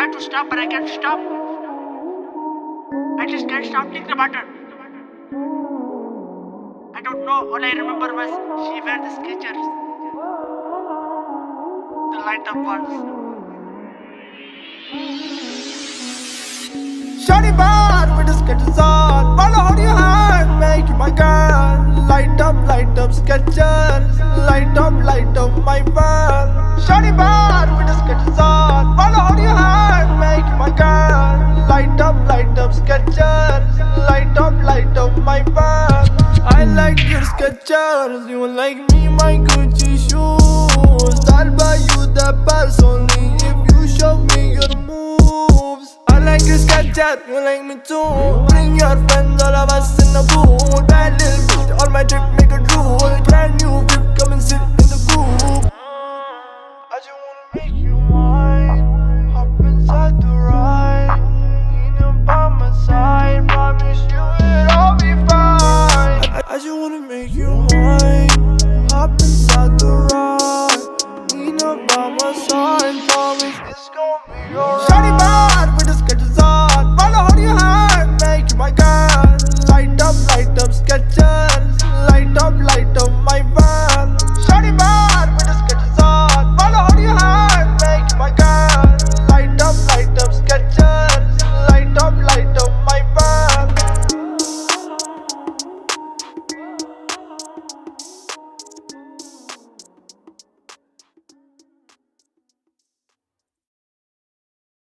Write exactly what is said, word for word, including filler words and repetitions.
try to stop, but I can't stop. I just can't stop thinking about her. I don't know. All I remember was she wear the Skechers, the light up ones. Shawty bad with the Skechers on. Wanna hold your hand, make you my girl. Light up, light up Skechers. Light up, light up my world. Shawty bad with the Skechers on. Wanna hold your hand, make you my girl. Light up, light up Skechers. Light up, light up my world. I like your Skechers. You like me, my Gucci shoes. I'll buy you the purse only if you show me your moves. I like your Skechers, you like me too. Bring your friends, all of us in the pool. Bad little bitch, on my trip, make a drool. Brand new whip, come and sit in